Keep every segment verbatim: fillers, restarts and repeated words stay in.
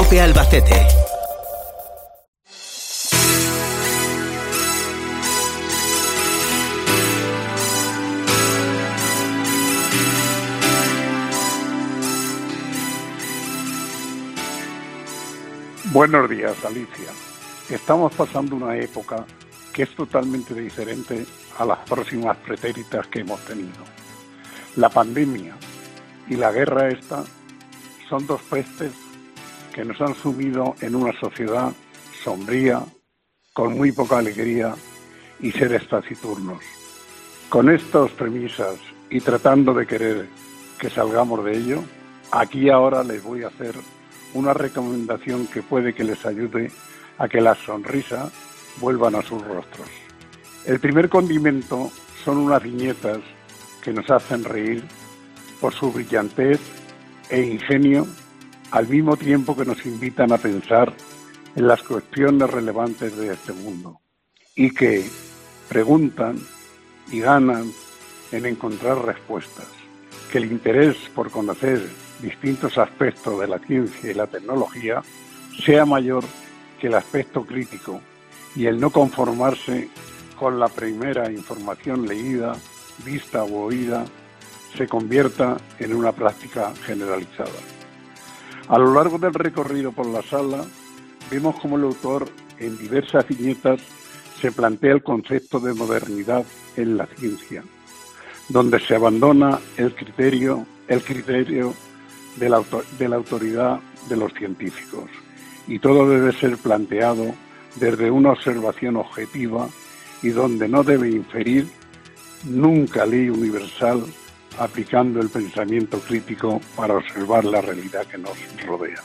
COPE Albacete. Buenos días, Alicia. Estamos pasando una época que es totalmente diferente a las próximas pretéritas que hemos tenido. La pandemia y la guerra esta son dos pestes que nos han sumido en una sociedad sombría, con muy poca alegría y seres taciturnos. Con estas premisas y tratando de querer que salgamos de ello, aquí ahora les voy a hacer una recomendación que puede que les ayude a que las sonrisas vuelvan a sus rostros. El primer condimento son unas viñetas que nos hacen reír por su brillantez e ingenio, al mismo tiempo que nos invitan a pensar en las cuestiones relevantes de este mundo y que preguntan y ganan en encontrar respuestas. Que el interés por conocer distintos aspectos de la ciencia y la tecnología sea mayor que el aspecto crítico y el no conformarse con la primera información leída, vista o oída se convierta en una práctica generalizada. A lo largo del recorrido por la sala vemos cómo el autor en diversas viñetas se plantea el concepto de modernidad en la ciencia, donde se abandona el criterio, el criterio de la, de la autoridad de los científicos y todo debe ser planteado desde una observación objetiva y donde no debe inferir nunca ley universal aplicando el pensamiento crítico para observar la realidad que nos rodea.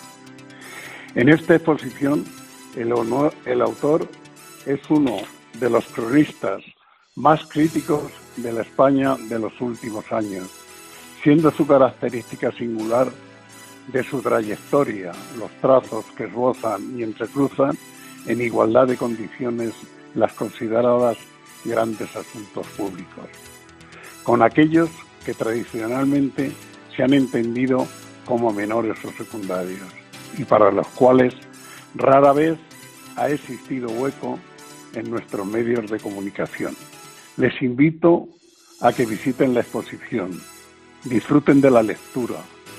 En esta exposición el, honor, el autor es uno de los cronistas más críticos de la España de los últimos años, siendo su característica singular de su trayectoria, los trazos que esbozan y entrecruzan en igualdad de condiciones las consideradas grandes asuntos públicos, con aquellos que tradicionalmente se han entendido como menores o secundarios y para los cuales rara vez ha existido hueco en nuestros medios de comunicación. Les invito a que visiten la exposición, disfruten de la lectura,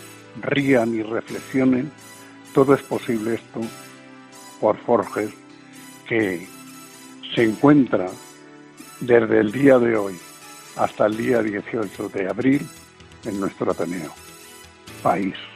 rían y reflexionen. Todo es posible esto por Forges, que se encuentra desde el día de hoy hasta el día dieciocho de abril en nuestro Ateneo. País.